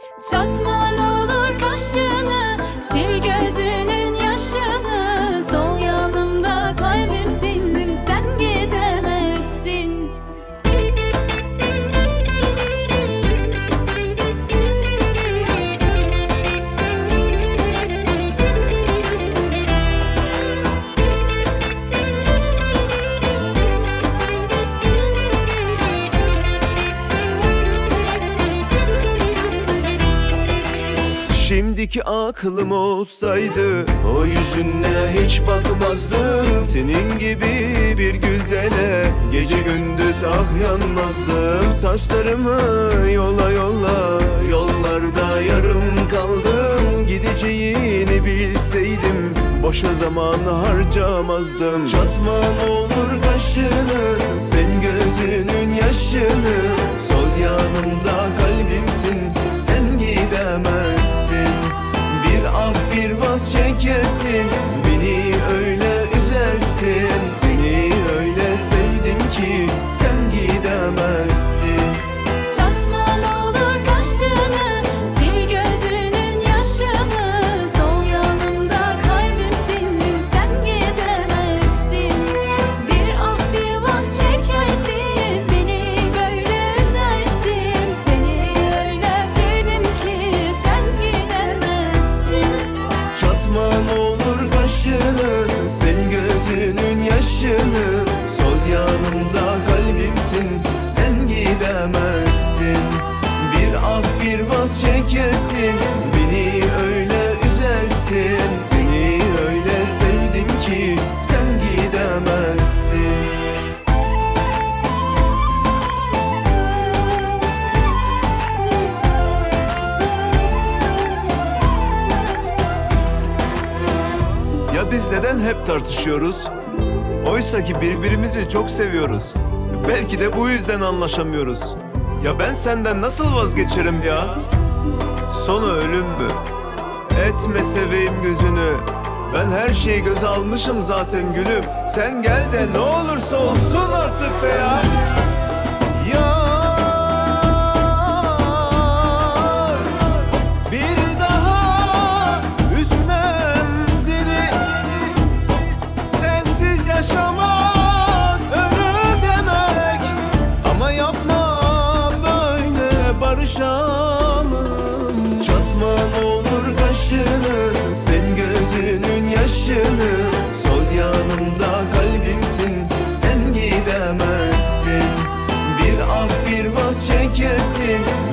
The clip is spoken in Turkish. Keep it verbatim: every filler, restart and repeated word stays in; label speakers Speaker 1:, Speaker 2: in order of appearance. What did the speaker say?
Speaker 1: Çatma ne olur kaşını, sil gözünün yaşını. Sol yanımda kalbimsin, sen gidemezsin.
Speaker 2: Şimdiki aklım olsaydı o yüzüne hiç bakmazdım. Senin gibi bir güzele gece gündüz ah yanmazdım. Saçlarımı yola yola yollarda yarım kaldım. Gideceğini bilseydim boşa zaman harcamazdım. Çatma ne olur kaşını, sen gözünün yaşını. Sol yanımda kalbimsin, sen gidemezsin. Bir ah bir vah çekersin, beni öyle üzersin. Seni öyle sevdim ki sen gidemezsin.
Speaker 1: Çatma ne olur kaşını, sil gözünün yaşını. Sol yanımda kalbimsin, sen gidemezsin. Bir ah bir vah çekersin, beni böyle üzersin. Seni öyle sevdim ki sen gidemezsin.
Speaker 2: Çatma ne olur kaşını, sen gözünün yaşını. Sol yanımda kalbimsin, sen gidemezsin. Bir ah bir vah çekersin, beni öyle üzersin. Seni öyle sevdim ki sen gidemezsin. Ya biz neden hep tartışıyoruz? Oysa ki birbirimizi çok seviyoruz. Belki de bu yüzden anlaşamıyoruz. Ya ben senden nasıl vazgeçerim ya? Sonu ölüm mü? Etme seveyim gözünü. Ben her şeyi göze almışım zaten gülüm. Sen gel de ne olursa olsun artık be ya. Yar, bir daha üzmem seni. Sensiz yaşamak ölüm demek. Ama yapma böyle, barışalım. Çatma ne olur kaşını, sen gözünün yaşını. Sol yanımda kalbimsin, sen gidemezsin. Bir ah bir vah çekersin,